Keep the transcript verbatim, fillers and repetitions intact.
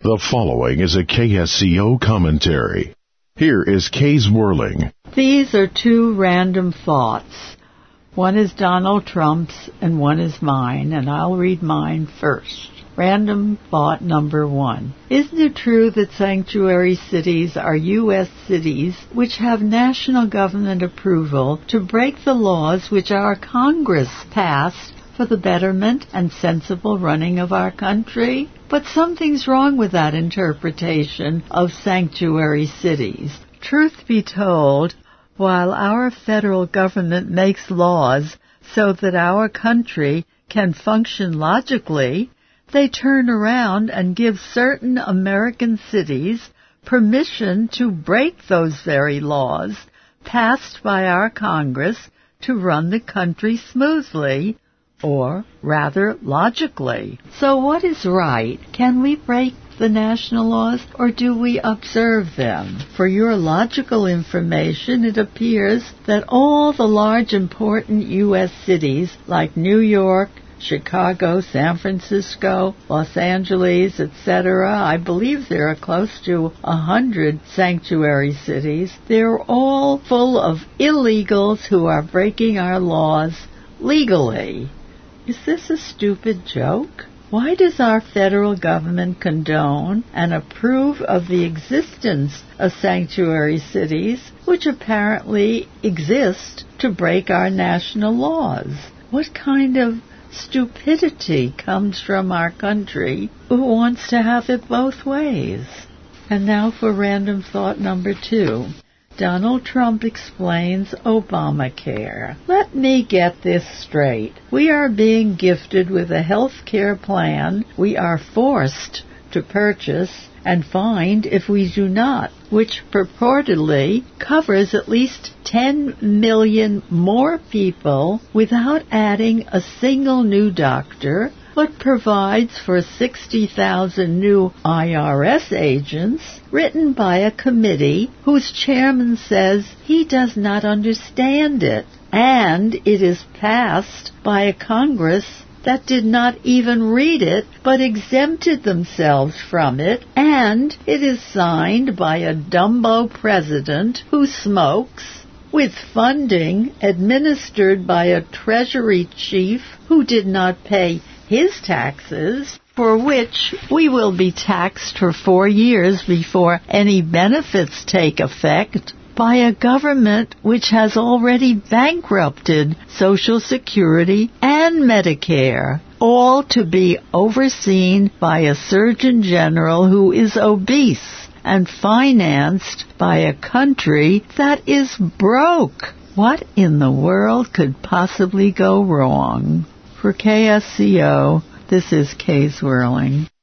The following is a K S C O commentary. Here is Kay's Whirling. These are two random thoughts. One is Donald Trump's and one is mine, and I'll read mine first. Random thought number one. Isn't it true that sanctuary cities are U S cities which have national government approval to break the laws which our Congress passed for the betterment and sensible running of our country? But something's wrong with that interpretation of sanctuary cities. Truth be told, while our federal government makes laws so that our country can function logically, they turn around and give certain American cities permission to break those very laws passed by our Congress to run the country smoothly, or rather logically. So what is right? Can we break the national laws, or do we observe them? For your logical information, it appears that all the large important U S cities like New York, Chicago, San Francisco, Los Angeles, et cetera, I believe there are close to a hundred sanctuary cities. They're all full of illegals who are breaking our laws legally. Is this a stupid joke? Why does our federal government condone and approve of the existence of sanctuary cities, which apparently exist to break our national laws? What kind of stupidity comes from our country who wants to have it both ways? And now for random thought number two. Donald Trump explains Obamacare. Let me get this straight. We are being gifted with a health care plan we are forced to purchase and fined if we do not, which purportedly covers at least ten million more people without adding a single new doctor, but provides for sixty thousand new I R S agents, written by a committee whose chairman says he does not understand it, and it is passed by a Congress that did not even read it, but exempted themselves from it, and it is signed by a Dumbo president who smokes, with funding administered by a Treasury chief who did not pay his taxes, for which we will be taxed for four years before any benefits take effect, by a government which has already bankrupted Social Security and Medicare, all to be overseen by a Surgeon General who is obese and financed by a country that is broke. What in the world could possibly go wrong? For K S C O, this is Kay's Whirling.